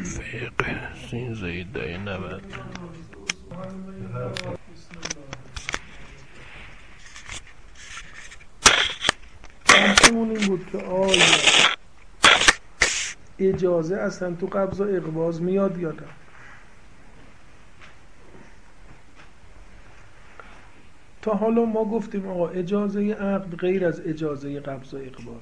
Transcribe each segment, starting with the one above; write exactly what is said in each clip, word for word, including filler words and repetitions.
فقه سین زیده نود. بحثمون این بود که آیا اجازه اصلا تو قبض و اقباض میاد یا نه. تا حالا ما گفتیم آقا اجازه عقد غیر از اجازه قبض و اقباض،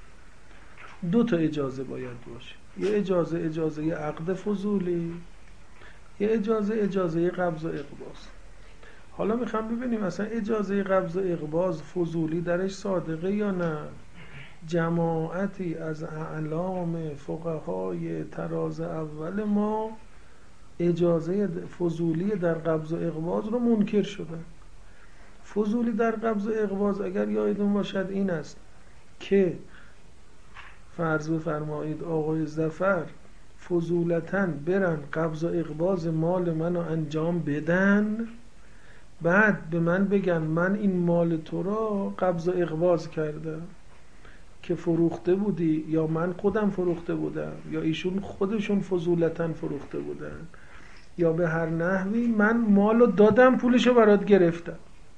دو تا اجازه باید باشه، یه اجازه اجازه عقد فضولی، یه اجازه اجازه قبض و اقباض. حالا میخوام ببینیم اصلا اجازه قبض و اقباض فضولی درش صادقه یا نه. جماعتی از اعلام فقهای طراز اول ما اجازه فضولی در قبض و اقباض رو منکر شدن. فضولی در قبض و اقباض اگر یادتون باشد این است که فرض بفرمایید آقای ظفر فضولتاً برن قبض و اقباض مال منو انجام بدن، بعد به من بگن من این مال تو را قبض و اقباض کردم که فروخته بودی، یا من خودم فروخته بودم، یا ایشون خودشون فضولتاً فروخته بودن، یا به هر نحوی من مالو دادم پولشو برات گرفتم.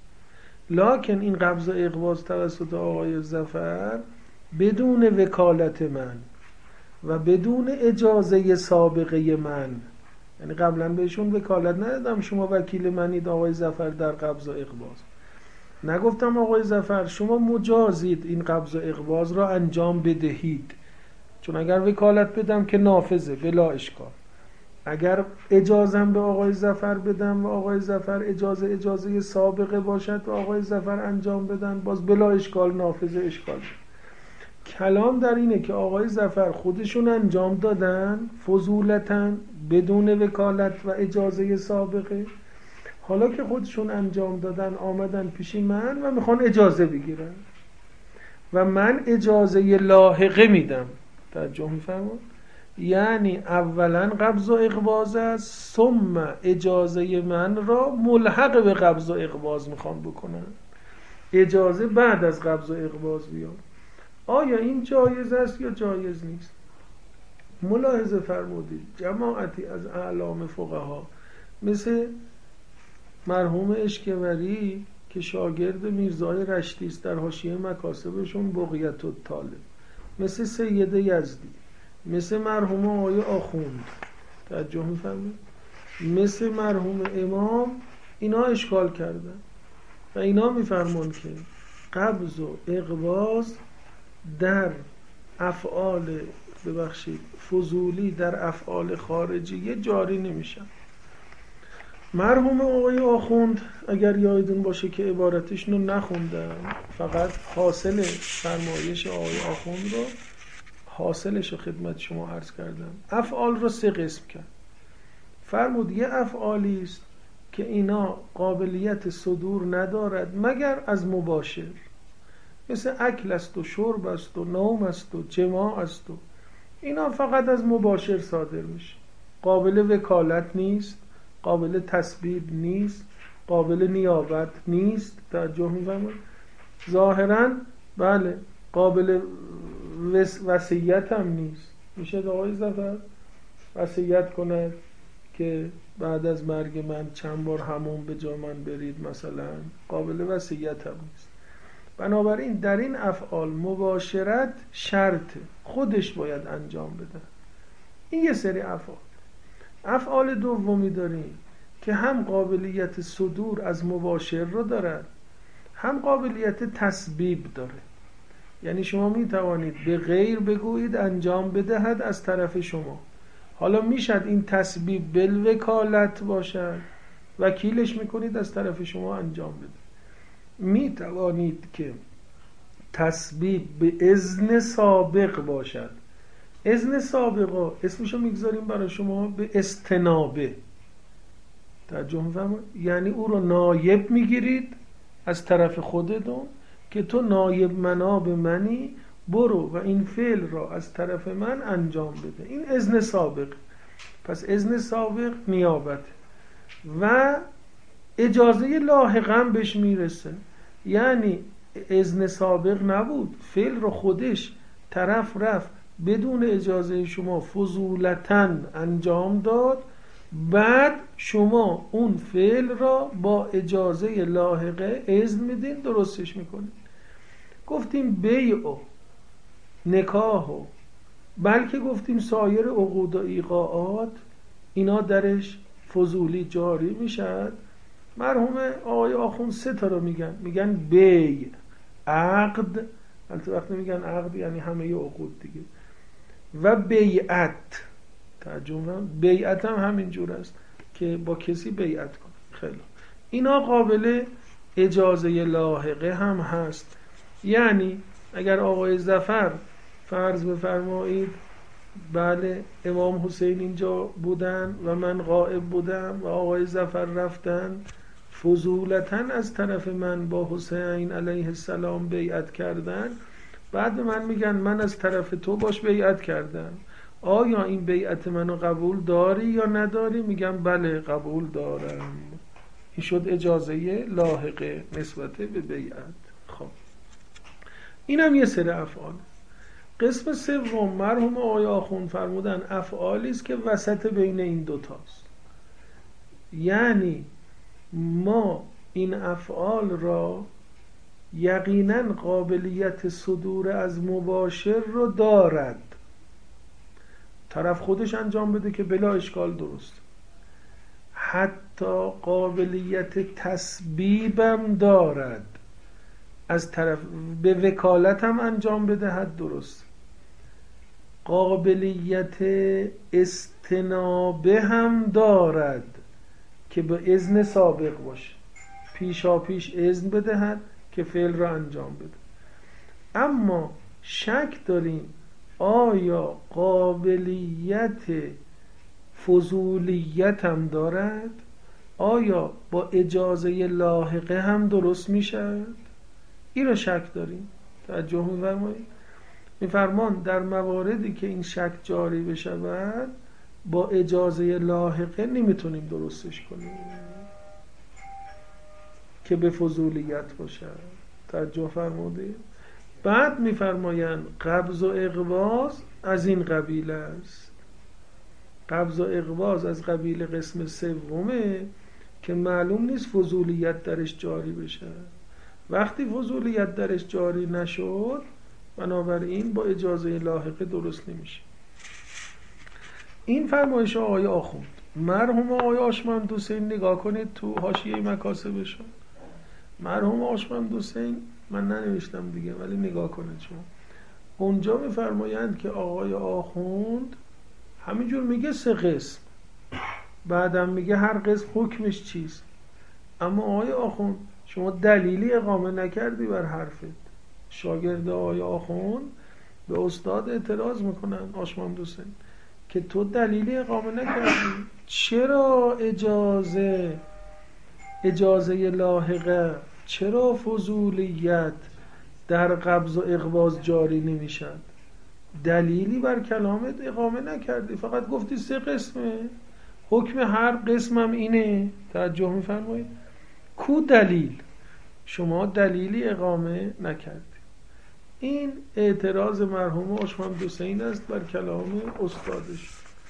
لکن این قبض و اقباض توسط آقای ظفر بدون وکالت من و بدون اجازه سابقه من، یعنی قبلا بهشون وکالت ندادم شما وکیل منید آقای ظفر در قبض و اقباض، نگفتم آقای ظفر شما مجازید این قبض و اقباض را انجام بدهید، چون اگر وکالت بدم که نافذه بلا اشکال، اگر اجازم به آقای ظفر بدم و آقای ظفر اجازه اجازه سابقه باشد و آقای ظفر انجام بدن باز بلا اشکال نافذه اشکال. کلام در اینه که آقای ظفر خودشون انجام دادن فضولتاً بدون وکالت و اجازه سابقه، حالا که خودشون انجام دادن آمدن پیش من و میخوان اجازه بگیرن و من اجازه لاحقه میدم. توجه میفرمایید؟ یعنی اولا قبض و اقباض است، ثم اجازه من را ملحق به قبض و اقباض میخوام بکنن، اجازه بعد از قبض و اقباض بیاد. آیا این جایز است یا جایز نیست؟ ملاحظه فرمودید جماعتی از اعلام فقها مثل مرحوم اشکوری که شاگرد میرزای رشتی است در حاشیه مکاسبشون بقیت الطالب، مثل سید یزدی، مثل مرحوم آقای آخوند، توجه می‌فرمایید، مثل مرحوم امام، اینا اشکال کردن و اینا میفرمان که قبض و اقباض در افعال ببخشید فضولی در افعال خارجیه جاری نمیشن. مرحوم آقای آخوند اگر یادتون باشه که عبارتشون رو نخوندم، فقط حاصل فرمایش آقای آخوند رو حاصلش رو خدمت شما عرض کردم. افعال رو سه قسم کرد. فرمود یه افعالی است که اینا قابلیت صدور ندارد مگر از مباشر، مثل اکل است و شرب است و نوم است و جماع است و اینا فقط از مباشر صادر میشه، قابل وکالت نیست، قابل تسبیب نیست، قابل نیابت نیست. توجه می‌فرمایید؟ ظاهراً بله قابل وصیت هم نیست. میشه آقای ظفر وصیت کند که بعد از مرگ من چند بار حموم به جا من برید مثلا، قابل وصیت هم نیست. بنابراین در این افعال مباشرت شرطه، خودش باید انجام بده. این یه سری افعال. افعال دومی داریم که هم قابلیت صدور از مباشر رو دارد، هم قابلیت تسبیب داره. یعنی شما می توانید به غیر بگویید انجام بدهد از طرف شما. حالا میشد این تسبیب بالوکالت باشد، وکیلش میکنید از طرف شما انجام بده. می توانید که تسبیب به اذن سابق باشد. اذن سابقه اسمشو میگذاریم برای شما به استنابه. توجه می‌فرمایید؟ یعنی او رو نایب میگیرید از طرف خودتون که تو نایب مناب منی، برو و این فعل را از طرف من انجام بده. این اذن سابق. پس اذن سابق نیابت و اجازه لاحقا بهش میرسه. یعنی اذن سابق نبود، فعل رو خودش طرف رفت بدون اجازه شما فضولتاً انجام داد، بعد شما اون فعل را با اجازه لاحقه اذن میدین درستش میکنین. گفتیم بیع و نکاح و بلکه گفتیم سایر عقود و ایقاعات اینا درش فضولی جاری میشد. مرحوم آقای آخوند سه تا رو میگن، میگن بیع، عقد، البته وقتی میگن عقد یعنی همه عقود دیگه، و بیعت. ترجمه بیعت هم همین جور است که با کسی بیعت کنه. خیلی اینا قابل اجازه لاحقه هم هست. یعنی اگر آقای ظفر فرض بفرمایید بله امام حسین اینجا بودن و من غائب بودم و آقای ظفر رفتن فضولتاً از طرف من با حسین علیه السلام بیعت کردن، بعد من میگن من از طرف تو باش بیعت کردم، آیا این بیعت منو قبول داری یا نداری؟ میگم بله قبول دارم. این شد اجازه لاحقه نسبت به بیعت. خب اینم یه سری افعال. قسم سوم مرحوم آقای آخوند فرمودن افعالی است که وسط بین این دوتاست. یعنی ما این افعال را یقینا قابلیت صدور از مباشر رو دارد، طرف خودش انجام بده که بلا اشکال درست، حتی قابلیت تسبیبم دارد، از طرف به وکالت هم انجام بدهد درست، قابلیت استنابه هم دارد که به اذن سابق باشه، پیشا پیش اذن بدهد که فعل را انجام بده. اما شک داریم آیا قابلیت فضولیت هم دارد؟ آیا با اجازه لاحقه هم درست میشد؟ این رو شک داریم. توجه می‌فرمایید؟ می‌فرمان در مواردی که این شک جاری بشود با اجازه لاحقه نمیتونیم درستش کنیم که به فضولیت باشد. توجه فرمودید؟ بعد می‌فرمایند قبض و اقباض از این قبیل است. قبض و اقباض از قبیل قسم سومه که معلوم نیست فضولیت درش جاری بشه. وقتی فضولیت درش جاری نشد بنابراین با اجازه لاحقه درست نمیشه. این فرمایش آقای آخوند. مرحوم آقای آشمند حسین نگاه کنید تو حاشیه مکاسبشون. مرحوم آشمند حسین من ننوشتم دیگه ولی نگاه کنید شما. اونجا میفرمایند که آقای آخوند همینجور میگه سه قسم، بعدم میگه هر قسم حکمش چیست. اما آقای آخوند شما دلیلی اقامه نکردی بر حرفت. شاگرد آقای آخوند به استاد اعتراض میکنن آشمند حسین که تو دلیلی اقامه نکردی، چرا اجازه اجازه لاحقه، چرا فضولیت در قبض و اقباض جاری نمیشد؟ دلیلی بر کلامت اقامه نکردی، فقط گفتی سه قسمه، حکم هر قسمم اینه. توجه میفرمایید؟ کو دلیل؟ شما دلیلی اقامه نکردی. این اعتراض مرحوم آشمند حسین است بر کلام استادش.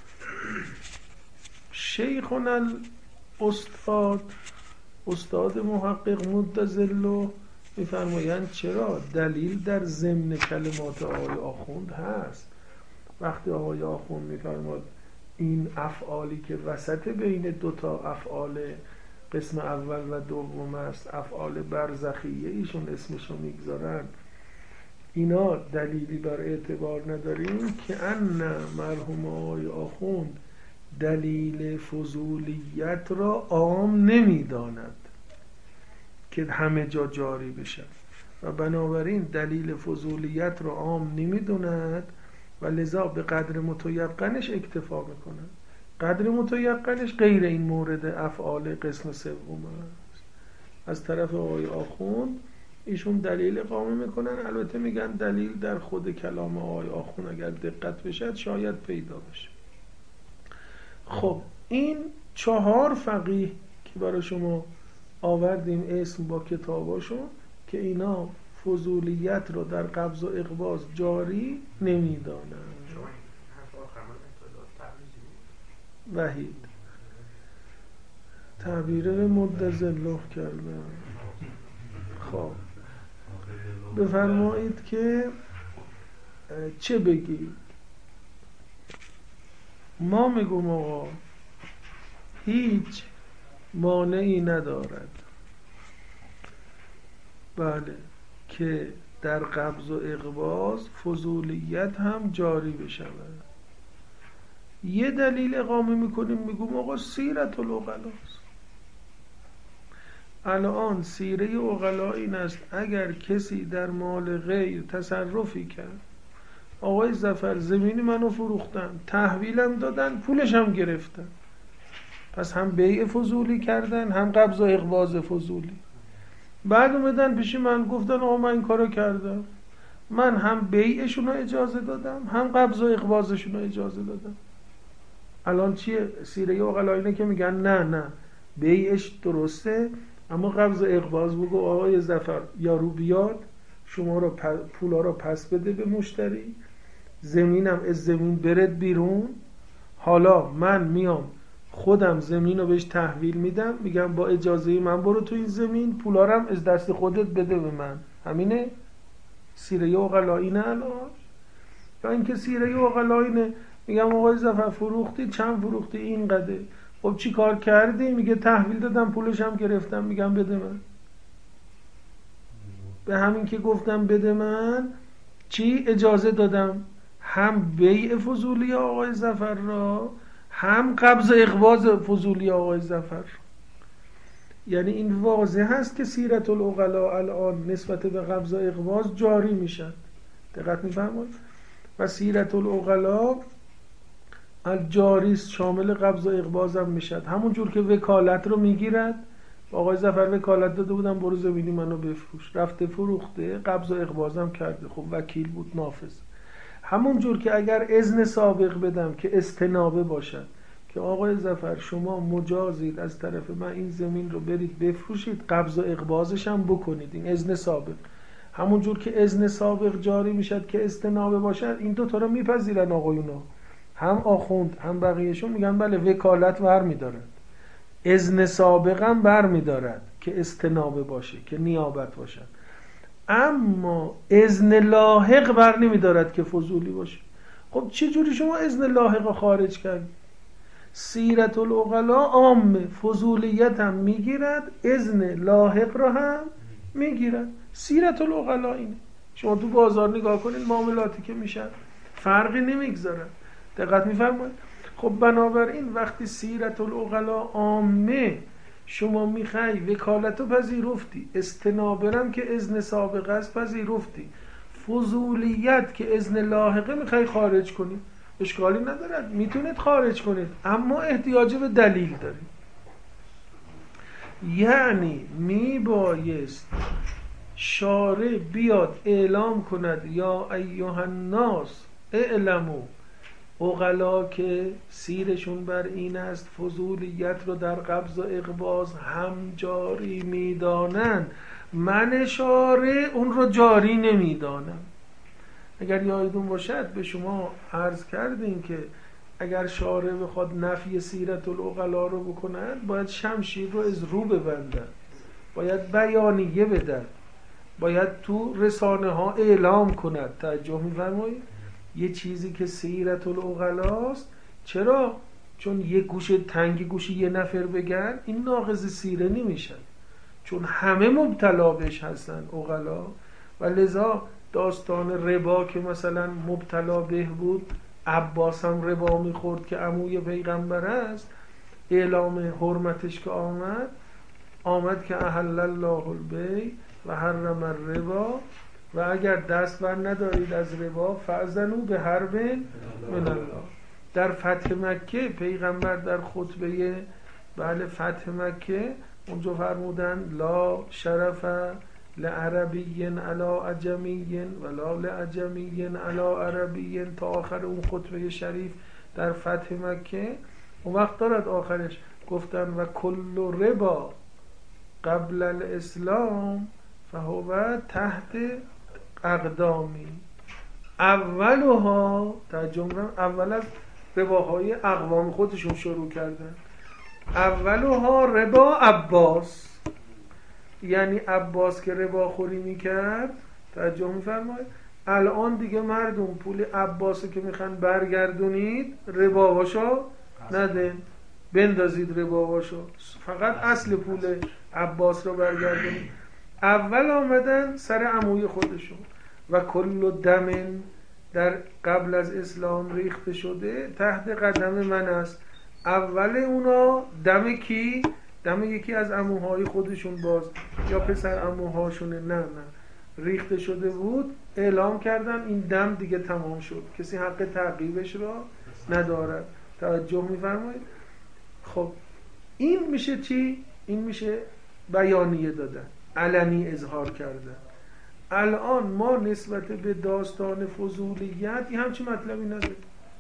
شیخنا الاستاد استاد محقق مدظله میفرمایند چرا دلیل در ضمن کلمات آقای آخوند هست. وقتی آقای آخوند میفرماد این افعالی که وسط بین دوتا افعال قسم اول و دوم است، افعال برزخیه ایشون اسمشو میگذارن، اینا دلیلی بر اعتبار نداریم که ان مرحوم آقای آخوند دلیل فضولیت را عام نمیداند که همه جا جاری بشه و بنابراین دلیل فضولیت را عام نمیدوند و لذا به قدر متیقنش اکتفا میکنه. قدر متیقنش غیر این مورد افعال قسم سوم است. از طرف آقای آخوند ایشون دلیل اقامه میکنن، البته میگن دلیل در خود کلام آقای آخوند اگر دقت بشه شاید پیدا بشه. خب این چهار فقیه که برای شما آوردیم اسم با کتاباشون که اینا فضولیت رو در قبض و اقباض جاری نمیدانند. وحید تعبیر مدظله کردم. خب بفرمایید که چه بگیم؟ ما میگم آقا هیچ مانعی ندارد بله که در قبض و اقباض فضولیت هم جاری بشود. یه دلیل اقامه میکنیم میگم آقا سیرت العقلاست. الان سیره عقلا این است اگر کسی در مال غیر تصرفی کرد، آقای ظفر زمین منو فروختن، تحویلم دادن، پولش هم گرفتن، پس هم بیع فضولی کردن هم قبض و اقباض فضولی. بعد اومدن پیش من گفتن آقا من این کارو کردم، من هم بیعشون رو اجازه دادم هم قبض و اقباضشون رو اجازه دادم. الان چیه؟ سیره عقلا اینه که میگن نه نه بیعش درسته اما قبض و اقباض بگو آقای ظفر یارو بیاد شما رو پولا رو پس بده به مشتری، زمینم از زمین برد بیرون، حالا من میام خودم زمین رو بهش تحویل میدم، میگم با اجازه من برو تو این زمین، پولا رو هم از دست خودت بده به من. همینه سیره عقلا اینه الان. یا اینکه سیره عقلا اینه میگم آقای ظفر فروختی، چند فروختی؟ این قدر. خب چی کار کردی؟ میگه تحویل دادم پولش هم گرفتم. میگم بده من. به همین که گفتم بده من چی اجازه دادم؟ هم بیع فضولی آقای ظفر را هم قبض اقباض فضولی آقای ظفر. یعنی این واضح هست که سیرت العقلا الان نسبت به قبض اقباض جاری میشن. دقت میفرمایید؟ و سیرت العقلا الجاری شامل قبض و اقباض هم میشد. همون جور که وکالت رو میگیرد، آقای ظفر وکالت داده بودم برو زمینی منو بفروش، رفته فروخته، قبض و اقباض هم کرده، خب وکیل بود نافذ. همون جور که اگر اذن سابق بدم که استنابه باشد که آقای ظفر شما مجازید از طرف من این زمین رو برید بفروشید، قبض و اقباضش هم بکنید، این اذن سابق. همون جور که اذن سابق جاری میشد که استنابه باشد، این دو تا رو میپذیرن آقایونا، هم آخوند هم بقیهشون میگن بله وکالت بر میدارد، اذن سابق هم بر میدارد که استنابه باشه که نیابت باشد، اما اذن لاحق بر نمیدارد که فضولی باشه. خب چه جوری شما اذن لاحق رو خارج کردید؟ سیرت العقلا عام فضولیت هم میگیرد، اذن لاحق رو هم میگیرد. سیرت العقلا اینه. شما تو بازار نگاه کنید معاملاتی که میشن فرقی نمیگذارن. دقت میفرمایید؟ خب بنابراین وقتی سیرت العقلا عامه شما میخوای وکالتو پذیرفتی، استنابرم که اذن سابقه است پذیرفتی، فضولیت که اذن لاحقه میخوای خارج کنی، اشکالی ندارد، میتونید خارج کنید، اما احتیاج به دلیل دارید. یعنی میبایست شارع بیاد اعلام کند یا ایها الناس اعلموا، عقلا که سیرشون بر این است فضولیت رو در قبض و اقباض هم جاری میدانن، من شارع اون رو جاری نمیدانم. اگر یادتون باشد به شما عرض کردیم که اگر شارع بخواد نفی سیرت العقلا رو بکند باید شمشیر رو از رو ببندن، باید بیانیه بدن، باید تو رسانه ها اعلام کند. توجه می‌فرمایید؟ یه چیزی که سیرت العقلاست، چرا؟ چون یه گوشه تنگ گوشه یه نفر بگن این ناقض سیره نمیشن، چون همه مبتلا بهش هستن عقلا. و لذا داستان ربا که مثلا مبتلا به بود، عباس هم ربا میخورد که عموی پیغمبر است، اعلام حرمتش که آمد آمد که احل الله البیع و حرم الربا و اگر دست بر ندارید از ربا فاذنوا به حرب من الله. در فتح مکه پیغمبر در خطبه بله فتح مکه اونجا فرمودن لا شرف لعربی علی عجمی ولا لعجمی علی عربی تا آخر اون خطبه شریف در فتح مکه. اون وقت دارد آخرش گفتن و کل ربا قبل الاسلام فهو تحت اقدامی اولها، ترجمه اول از رباهای اقوام خودشون شروع کردن. اولها ربا عباس، یعنی عباس که ربا خوری میکرد، توجه میفرمایید، الان دیگه مردم پول عباسو که میخوان برگردونید رباهاشو ندن، بندازید رباهاشو، فقط اصل پول عباس رو برگردونید. اول آمدن سر عموی خودشون و کل دم در قبل از اسلام ریخته شده تحت قدم من است. اول اونا دم کی؟ دم یکی از عموهای خودشون باز یا پسر عموهاشونه، نه نه ریخته شده بود. اعلام کردن این دم دیگه تمام شد، کسی حق تعقیبش را ندارد. توجه میفرمایید؟ خب این میشه چی؟ این میشه بیانیه دادن، علنی اظهار کردن. الان ما نسبت به داستان فضولیت یه همچین مطلبی نداریم.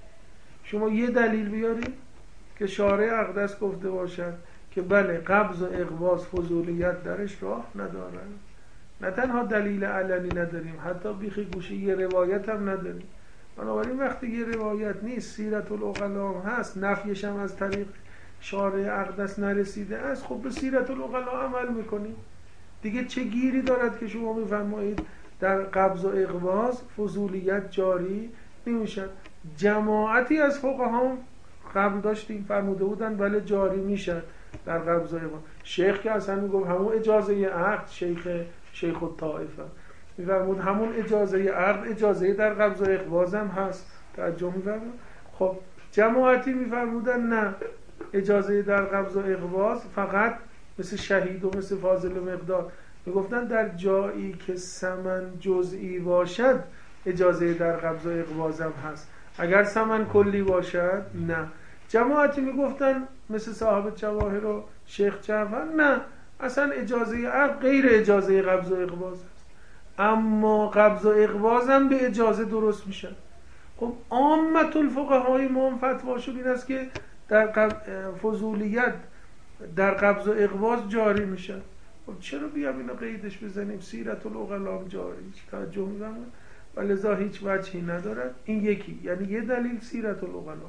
شما یه دلیل بیارید که شارع اقدس گفته باشد که بله قبض و اقباض فضولیت درش راه ندارن. نه تنها دلیل علنی نداریم، حتی بیخی گوشه یه روایت هم نداریم. بنابراین وقتی یه روایت نیست، سیرت العقلا هست، نفیش هم از طریق شارع اقدس نرسیده است، خب به سیرت العقلا عمل میکنیم دیگه. چه گیری دارد که شما میفرمایید در قبض و اقباض فضولیت جاری نمیشد؟ جماعتی از فقها قبل داشتیم فرموده بودن بله جاری میشد در قبض و اقباض. شیخ که اصلا میگفت همون اجازه عقد، شیخ شیخ الطائفه میفرمود همون اجازه عقد اجازه در قبض و اقباض هم هست. توجه میفرمود؟ خب جماعتی میفرمودن نه، اجازه در قبض و اقباض فقط مثل شهید و مثل فاضل و مقدار میگفتن در جایی که ثمن جزئی باشد اجازه در قبض و اقباض هم هست، اگر ثمن کلی باشد نه. جماعتی میگفتن مثل صاحب جواهر و شیخ جعفر نه، اصلا اجازه عقد غیر اجازه قبض و اقباض است، اما قبض و اقباض هم به اجازه درست میشن. خب عامت الفقهای ما هم فتواشون این است که در فضولیت در قبض و اقباض جاری میشن. خب چرا بیام اینو قیدش بزنیم؟ سیرت العقلا جاری. توجه می‌کنید؟ ولذا هیچ وجهی ندارد. این یکی، یعنی یه دلیل سیرت العقلا.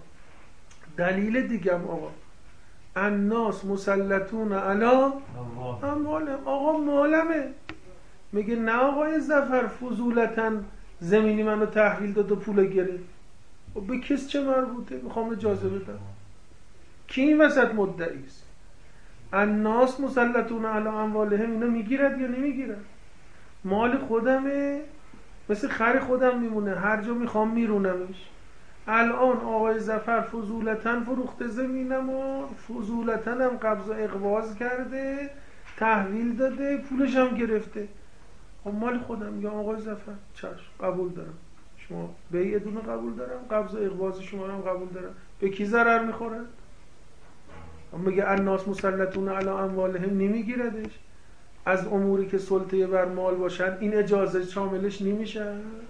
دلیل دیگه هم آقا الناس مسلطون علی اموالهم، آقا مالمه. میگه نه آقای ظفر فضولتاً زمینی منو تحویل داد و پول گرفت. و به کس چه مربوطه؟ میخوام اجازه بدم. کی این وسط مدعی است؟ الناس مسلطون علی اموالهم، اینا میگیرد یا نمیگیرد؟ مال خودمه، مثل خر خودم میمونه، هر جا میخوام میرونمش. الان آقای ظفر فضولتاً فروخته زمینم و فضولتاً هم قبض و اقباض کرده، تحویل داده، پولش هم گرفته. خب مال خودم. یا آقای ظفر چشم قبول دارم، شما بیع دونه قبول دارم، قبض و اقباض شما هم قبول دارم. به کی ضرر میخوره؟ میگه الناس مسلطون علی اموالهم، نمیگیردش. از اموری که سلطه بر مال باشن این اجازه شاملش نمیشه.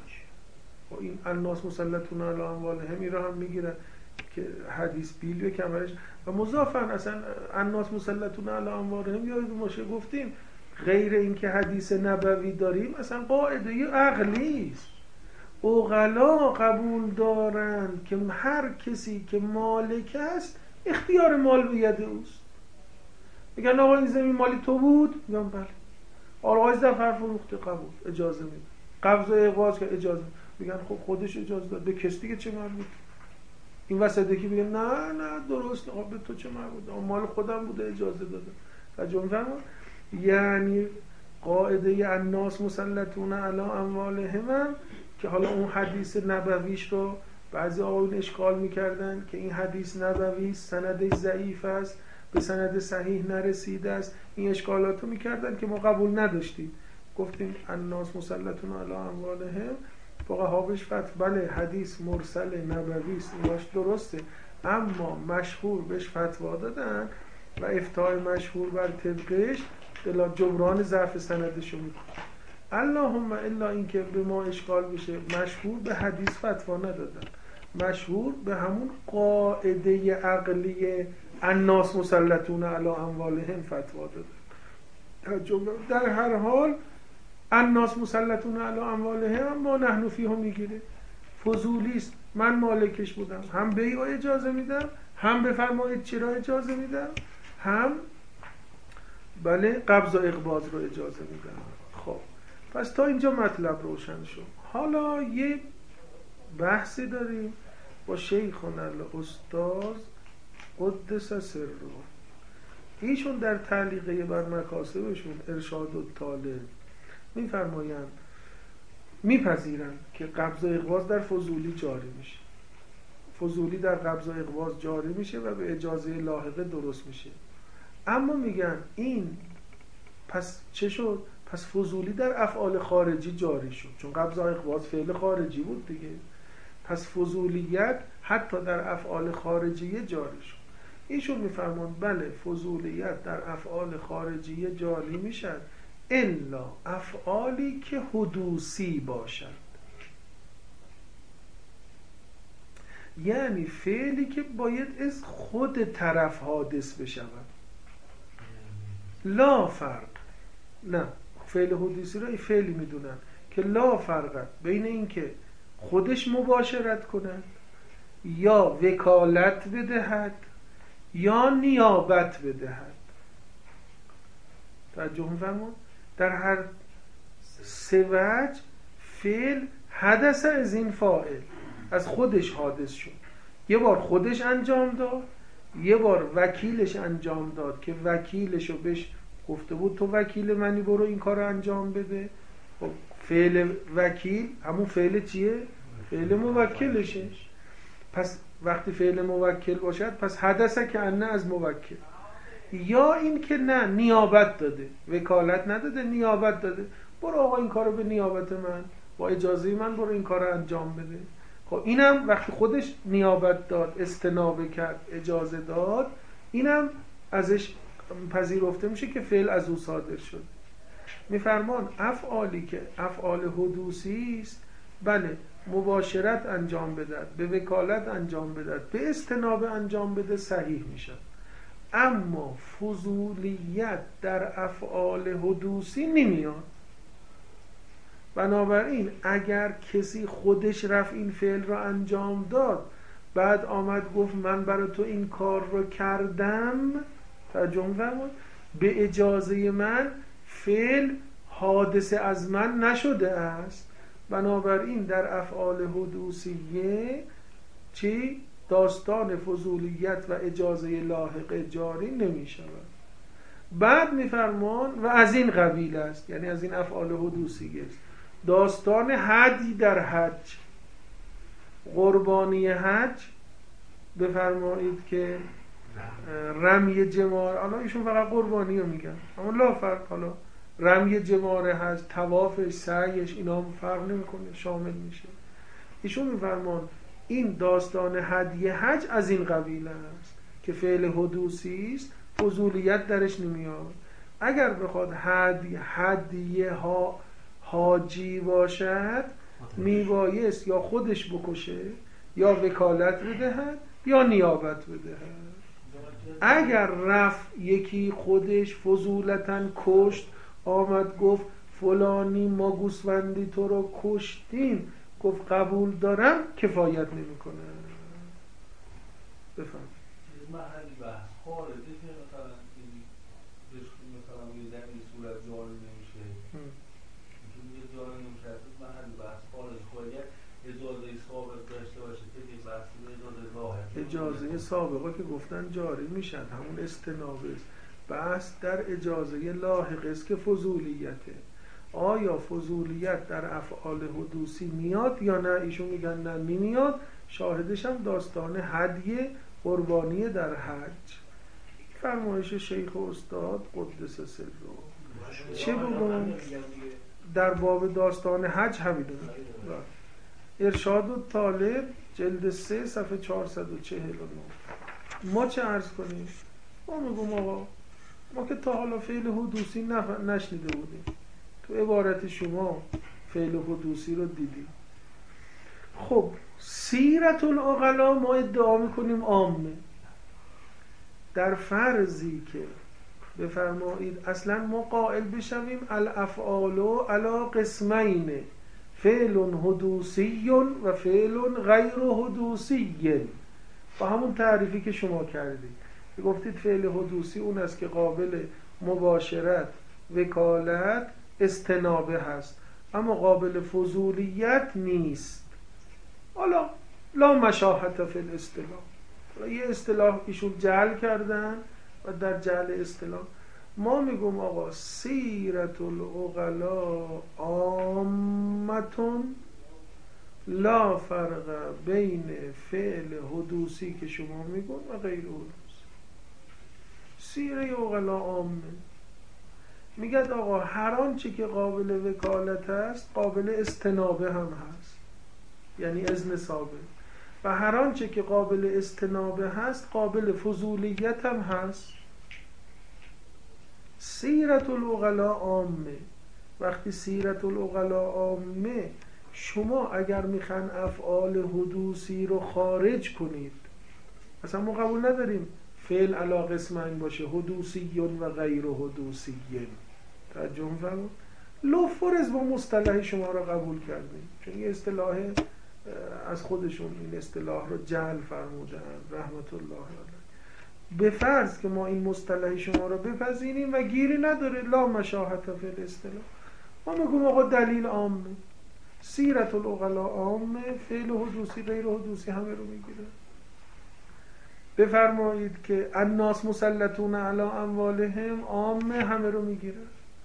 و این الناس مسلطون علی اموالهم این را هم میگیرن که حدیث بیل به کمرش. و مضافاً اصلا الناس مسلطون علی اموالهم یادتون باشه گفتیم غیر این که حدیث نبوی داریم اصلا قاعده عقلی است. عقلا قبول دارن که هر کسی که مالک است اختیار مال به ید اوست. میگن آقا این زمین مالی تو بود؟ میگن بله. آقای ظفر فروخته، قبول، اجازه میده. قبض و اقباض که اجازه. میگن خب خودش اجازه داد، به کس دیگه چه مربوط؟ این وسط یکی میگه نه نه درست، آقا به تو چه مربوط؟ مال خودم بوده اجازه دادم. ترجمه فرما. یعنی قاعده الناس مسلطون علی اموالهم که حالا اون حدیث نبویش رو بعضی آقایون اشکال میکردن که این حدیث نبوی سند ضعیف است، به سند صحیح نرسیده است. این اشکالات رو میکردن که ما قبول نداشتیم. گفتیم الناس مسلطون علی اموالهم، فقها بهش فتوا، بله حدیث مرسل نبوی است، ایناش درسته، اما مشهور بهش فتوا دادن و افتای مشهور بر طبقش بلا جبران ضعف سندشو میکنه. اللهم الا اینکه به ما اشکال بشه، مشهور به حدیث فتوا ندادن، مشهور به همون قاعده عقلی الناس مسلطون علی اموالهم فتوا دادن. در هر حال الناس مسلطون علی اموالهم ما نحن فیه میگیره، فضولی است. من مالکش بودم، هم بیع اجازه میدم، هم بفرمایید چرا اجازه میدم، هم بله قبض و اقباض رو اجازه میدم. خب پس تا اینجا مطلب روشن شد. حالا یه بحثی داریم با شیخنا الاستاذ قدس سره. ایشون در تعلیقه بر مکاسبشون ارشاد الطالب میفرمایند میپذیرند که قبض و اقباض در فضولی جاری میشه، فضولی در قبض و اقباض جاری میشه و به اجازه لاحقه درست میشه. اما میگن این پس چه شد؟ پس فضولی در افعال خارجی جاری شد، چون قبض و اقباض فعل خارجی بود دیگه. پس فضولیت حتی در افعال خارجیه جاری شد. ایشون میفرمان بله فضولیت در افعال خارجیه جاری میشد الا افعالی که حدوثی باشد، یعنی فعلی که باید از خود طرف حادث بشود. لا فرق، نه فعل حدوثی را این فعلی میدونن که لا فرق بین این که خودش مباشرت کند یا وکالت بدهد یا نیابت بدهد. توجه می‌فرمایید؟ در هر سه وجه فعل حدث از این فاعل، از خودش حادث شد. یه بار خودش انجام داد، یه بار وکیلش انجام داد که وکیلشو بهش گفته بود تو وکیل منی برو این کار رو انجام بده. خب فعل وکیل همون فعل چیه؟ فعل موکلشه. پس وقتی فعل موکل باشد پس حدثه که انه از موکل. یا این که نه نیابت داده، وکالت نداده نیابت داده، برو آقا این کارو به نیابت من با اجازه من برو این کارو انجام بده. خب اینم وقتی خودش نیابت داد، استنابه کرد، اجازه داد، اینم ازش پذیرفته میشه که فعل از او صادر شد. میفرمان افعالی که افعال حدوثی است بله مباشرت انجام بدهد، به وکالت انجام بدهد، به استنابه انجام بده صحیح میشه. اما فضولیت در افعال حدوثی نمیاد. بنابراین اگر کسی خودش رفت این فعل رو انجام داد بعد آمد گفت من برای تو این کار رو کردم، توجه فرمود، به اجازه من فعل حادثه از من نشده است، بنابراین در افعال حدوثیه چی؟ داستان فضولیت و اجازه لاحقه جاری نمی شود. بعد میفرمان و از این قبیل است، یعنی از این افعال حدوثیه است داستان هدی در حج، قربانی حج بفرمایید که رمی جمار، حالا ایشون فقط قربانی رو میگن اما لا فرق، حالا رمی جمار حج، طوافش، سعیش، اینا هم فرق نمیکنه شامل میشه. ایشون میفرمان این داستان هدی حج از این قبیل است که فعل حدوثی است، فضولیت درش نمیاد. اگر بخواد هدی هدیه ها حاجی باشد میبایست یا خودش بکشه یا وکالت بدهد یا نیابت بدهد. اگر رفت یکی خودش فضولتاً کشت، آمد گفت فلانی ما گوسفندی تو رو کشتیم، گفت قبول دارم، کفایت نمیکنه. بفهم محلی بحث خارجه که مثلا مثلا یه در این صورت جاری نمیشه که یه جاری نمیشه محلی بحث خارج خواهد اجازه سابق داشته باشه که یه بحثی به اجازه لاحقه، اجازه سابقه که گفتن جاری میشن همون استنابه است. بحث در اجازه لاحقه است که فضولیته. آیا فضولیت در افعال حدوثی میاد یا نه؟ ایشون میگن نه نمیاد. شاهدش هم داستان هدیه قربانی در حج. فرمایش شیخ و استاد قدس سره. چه بگم در باب داستان حج همینه. ارشاد الطالب جلد سه صفحه چهارصد و چهل و نه. ما چه عرض کنیم؟ ما میگم آقا ما که تا حالا فعل حدوثی نف... نشنیده بودیم، تو عبارت شما فعل حدوثی رو دیدیم. خب سیرت العقلا ما ادعا میکنیم عامه. در فرضی که بفرمایید اصلا ما قائل بشویم الافعال علی قسمین، فعل حدوثی و فعل غیر حدوثی. با همون تعریفی که شما کردید گفتید فعل حدوثی اون است که قابل مباشرت، وکالت، استنابه هست، اما قابل فضولیت نیست. حالا لا مشاهت فی الاصطلاح، یه اصطلاح ایشون جعل کردن و در جعل اصطلاح ما میگم آقا سیرت العقلاء عامتون لا فرق بین فعل حدوثی که شما میگن و غیر حدوثی. سیره عقلاء عامه میگد آقا هر آنچه که قابل وکالت است قابل استنابه هم هست، یعنی اذن ثابت، و هر آنچه که قابل استنابه هست قابل فضولیت هم هست. سیرت العقلاء عامه، وقتی سیرت العقلاء عامه شما اگر میخوان افعال حدوثی رو خارج کنید، اصلا ما قبول نداریم فعل علی قسمین باشه، حدوثی و غیر حدوثی. توجه فرمایید، لو فرض با مصطلح شما رو قبول کردیم چون یه اصطلاح از خودشون این اصطلاح رو جعل فرمودن رحمت الله علیه. به فرض که ما این مصطلح شما رو بپذیریم و گیری نداره لا مشاهت فی الاصطلاح، ما میگیم آقا دلیل عامه، سیرت العقلاء عامه، فعل حدوثی غیر حدوثی همه رو میگیره. بفرمایید که الناس مسلطون علی اموالهم عامه همه رو میگیره.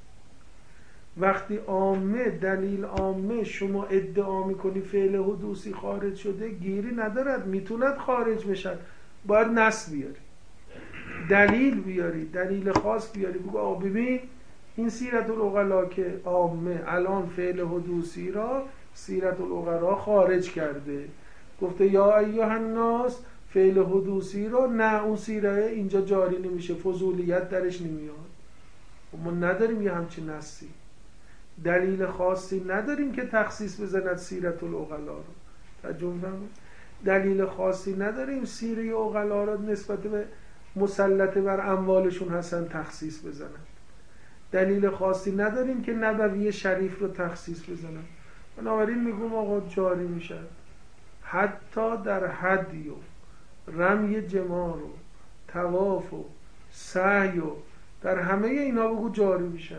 وقتی عامه دلیل عامه شما ادعا میکنی فعل حدوثی خارج شده، گیری ندارد، میتوند خارج بشد، باید نص بیاری، دلیل بیاری، دلیل خاص بیاری، بگو آقا ببین این سیرت العقلاء که عامه الان فعل حدوثی را سیرت العقلاء خارج کرده، گفته یا ایها الناس فعل حدوثی را، نه اون سیره اینجا جاری نمیشه، فضولیت درش نمیاد. ما نداریم یه همچین نصی، دلیل خاصی نداریم که تخصیص بزند سیرت العقلاء رو. ترجمه کنم، دلیل خاصی نداریم سیره عقلاء رو نسبت به مسلطه بر اموالشون هستن تخصیص بزنند، دلیل خاصی نداریم که نبوی شریف رو تخصیص بزنند. بنابراین میگم آقا جاری میشه، حتی در هدی و رمی جمار و طواف و سعی و در همه اینا بگو جاری میشه.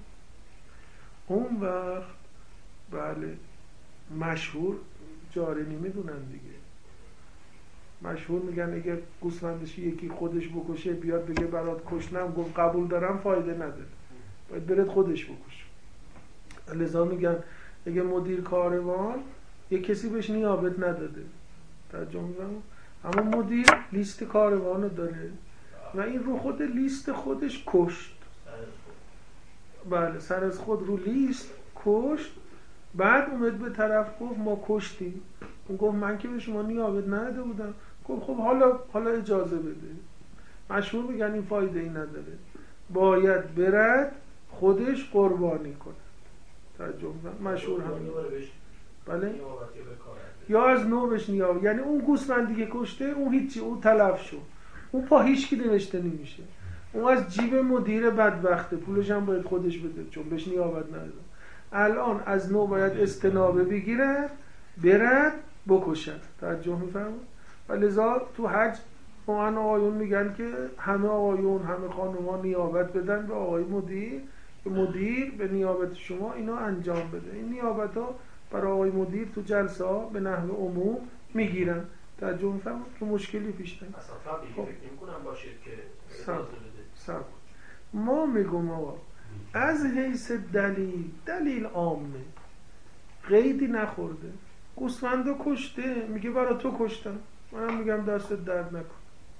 اون وقت بله مشهور جاری نمیدونن دیگه، مشهور میگن اگه گوسفندش یکی خودش بکشه بیاد بگه برات کشتم، گفت قبول دارم، فایده نداره، باید برد خودش بکشه. لذا میگن اگه مدیر کاروان یه کسی بهش نیابت نداده، ترجمه میگم اما مدیر لیست کاروانو داره و این رو خود لیست خودش کشت، بله سر از خود رو لیست کشت، بعد اومد به طرف گفت ما کشتیم، اون گفت من که به شما نیابت نداده بودم، گفت خب حالا حالا اجازه بده. مشهور میگن این فایده ای نداره، باید برد خودش قربانی کنه. ترجمه مشهور همین، بله یا از نو بهش نیابت، یعنی اون گوسفندی که کشته اون هیچی، اون تلف شد، اون پا هیچ کی نوشته نمیشه، اون از جیب مدیر بدبخته، پولش هم باید خودش بده چون بهش نیابت نداره. الان از نو باید استنابه بگیرد، برد بکشد. توجه میفرمایید؟ و لذا تو حج اون آقایون میگن که همه آقایون همه خانوما نیابت بدن به آقای مدیر، که مدیر به نیابت شما اینا انجام بده. این نیابت ها برای آقای مدیر تو جلسه ها به نحو عموم میگیرن. توجه میفرمایید که مشکلی پیش نیاد. اصلا فکر نمی‌کنم باشید که سب سب ما میگم آقا از حیث دلیل، دلیل عامه قیدی نخورده، گوسفندو کشته میگه برای تو کشتم، منم میگم دستت درد نکن.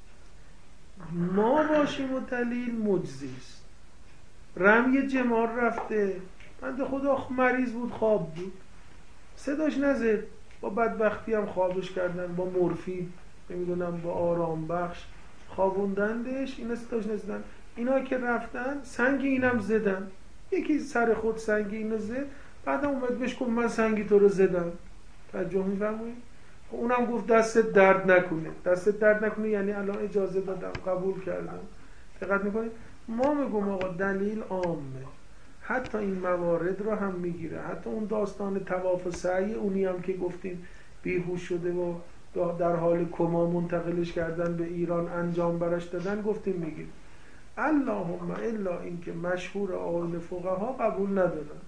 ما باشیم و دلیل مجزیست. رمی جمار رفته، بنده خدا مریض بود، خواب بود، صداش نزد، با بدبختی هم خوابش کردن، با مورفین نمیدونم با آرام بخش خوابوندندش، اینا صداش نزدن. اینا که رفتن سنگ اینم زدن، یکی سر خود سنگ اینو زد، بعدم اومد بهش گفت من سنگی تو رو زدم. توجه می‌فرمایید؟ اونم گفت دستت درد نکنه. دستت درد نکنه یعنی الان اجازه دادم، قبول کردم. دقت میکنید؟ ما میگم آقا دلیل عامه، حتی این موارد رو هم میگیره. حتی اون داستان طواف و سعی، اونی هم که گفتیم بیهوش شده و در حال کما منتقلش کردن به ایران انجام براش دادن، گفتیم میگیم اللهم الا اینکه مشهور آقایون فقها قبول ندارن،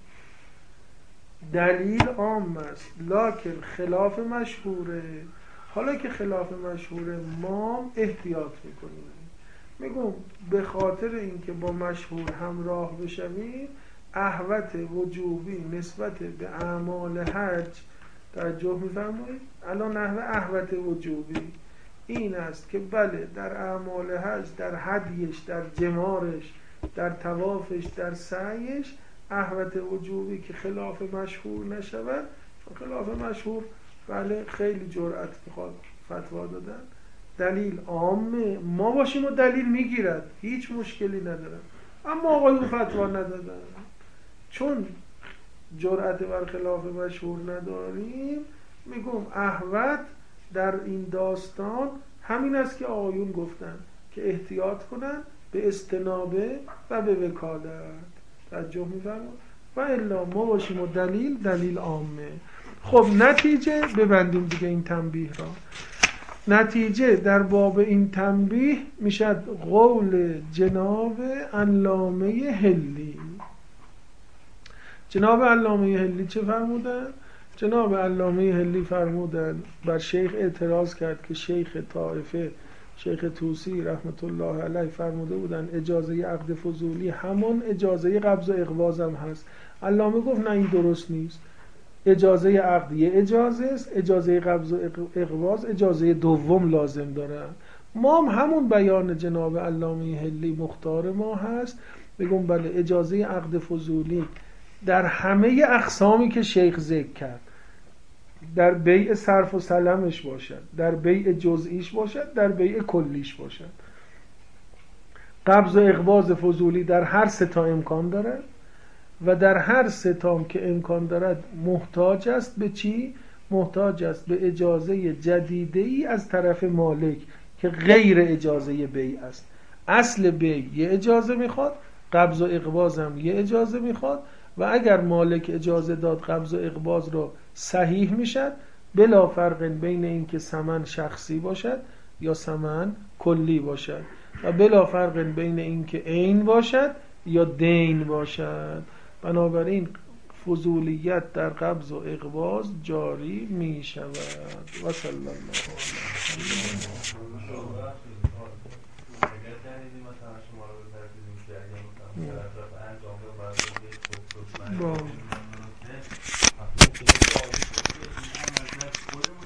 دلیل عام است لکن خلاف مشهوره. حالا که خلاف مشهوره ما احتیاط میکنیم، میگم به خاطر اینکه با مشهور همراه بشویم احوط وجوبی نسبت به اعمال حج توجه میفرمایید. الان نحوه احوط وجوبی این است که بله در اعمال حج، در هدیش، در جمارش، در طوافش، در سعیش احوط وجوبی که خلاف مشهور نشود. خلاف مشهور بله خیلی جرأت میخواد فتوا دادن. دلیل عامه ما باشیم و دلیل میگیرد، هیچ مشکلی ندارم، اما آقایون فتوا ندادن. چون جرأت بر خلاف مشهور نداریم، میگم احوط در این داستان همین است که آقایون گفتن که احتیاط کنن به استنابه و به وکالت. توجه می‌فرمایید؟ و الا ما باشیم و دلیل دلیل عامه. خب نتیجه ببندیم دیگه این تنبیه را. نتیجه در باب این تنبیه میشد قول جناب علامه حلی. جناب علامه حلی چه فرمودن؟ جناب علامه حلی فرمودن بر شیخ اعتراض کرد که شیخ طائفه شیخ طوسی رحمت الله علیه فرموده بودن اجازه عقد فضولی همون اجازه قبض و اقباض هم هست. علامه گفت نه این درست نیست، اجازه عقد یه اجازه است، اجازه قبض و اقباض اجازه دوم لازم داره. ما هم همون بیان جناب علامه حلی مختار ما هست، بگم بله اجازه عقد فضولی در همه اقسامی که شیخ ذکر کرد، در بیع صرف و سلمش باشد، در بیع جزئیش باشد، در بیع کلیش باشد. قبض و اقباض فضولی در هر سه تا امکان دارد و در هر سه تا که امکان دارد محتاج است به چی؟ محتاج است به اجازه جدیده‌ای از طرف مالک که غیر اجازه بیع است. اصل بیع یه اجازه میخواد، قبض و اقباض هم یه اجازه میخواد و اگر مالک اجازه داد قبض و اقباض رو صحیح میشد، بلا فرق بین این که ثمن شخصی باشد یا ثمن کلی باشد و بلا فرق بین این که عین باشد یا دین باشد. بنابراین فضولیت در قبض و اقباض جاری می شود. و صلی الله علیه و سلم.